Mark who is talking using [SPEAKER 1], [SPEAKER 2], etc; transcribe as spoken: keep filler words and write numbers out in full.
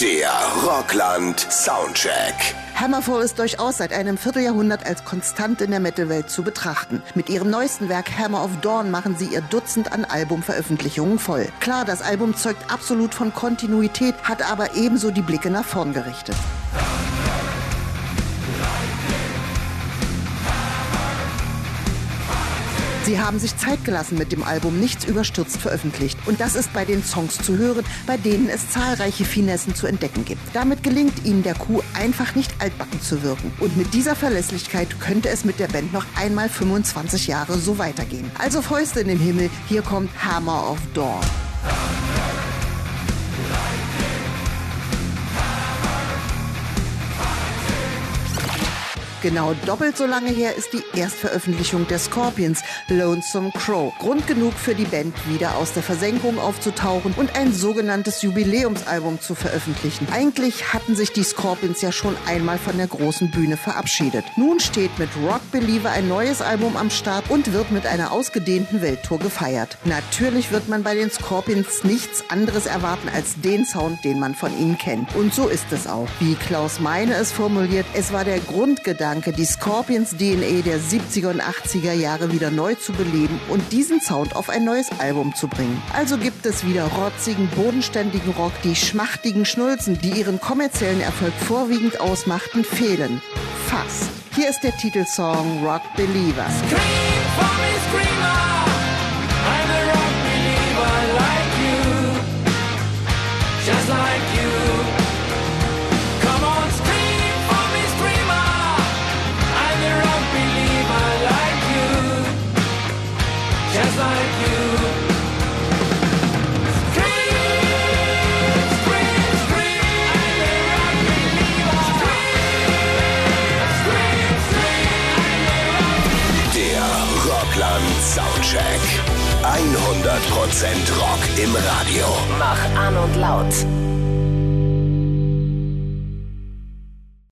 [SPEAKER 1] Der Rockland Soundcheck.
[SPEAKER 2] Hammerfall ist durchaus seit einem Vierteljahrhundert als konstant in der Metal-Welt zu betrachten. Mit ihrem neuesten Werk Hammer of Dawn machen sie ihr Dutzend an Albumveröffentlichungen voll. Klar, das Album zeugt absolut von Kontinuität, hat aber ebenso die Blicke nach vorn gerichtet. Sie haben sich Zeit gelassen mit dem Album, nichts überstürzt veröffentlicht. Und das ist bei den Songs zu hören, bei denen es zahlreiche Finessen zu entdecken gibt. Damit gelingt ihnen der Coup einfach nicht altbacken zu wirken. Und mit dieser Verlässlichkeit könnte es mit der Band noch einmal fünfundzwanzig Jahre so weitergehen. Also Fäuste in den Himmel, hier kommt Hammer of Dawn. Genau doppelt so lange her ist die Erstveröffentlichung der Scorpions, Lonesome Crow. Grund genug für die Band, wieder aus der Versenkung aufzutauchen und ein sogenanntes Jubiläumsalbum zu veröffentlichen. Eigentlich hatten sich die Scorpions ja schon einmal von der großen Bühne verabschiedet. Nun steht mit Rock Believer ein neues Album am Start und wird mit einer ausgedehnten Welttour gefeiert. Natürlich wird man bei den Scorpions nichts anderes erwarten als den Sound, den man von ihnen kennt. Und so ist es auch. Wie Klaus Meine es formuliert, es war der Grundgedanke, die Scorpions D N A der siebziger und achtziger Jahre wieder neu zu beleben und diesen Sound auf ein neues Album zu bringen. Also gibt es wieder rotzigen, bodenständigen Rock, die schmachtigen Schnulzen, die ihren kommerziellen Erfolg vorwiegend ausmachten, fehlen. Fast. Hier ist der Titelsong Rock Believer.
[SPEAKER 3] Scream for me, screamer. I'm a rock believer like you. Just like you. Just like you. Scream, scream, scream. I'm a rock believer. Scream, scream, scream. I'm a rock believer.
[SPEAKER 1] Der Rockland Soundcheck. hundert Prozent Rock im Radio.
[SPEAKER 4] Mach an und laut.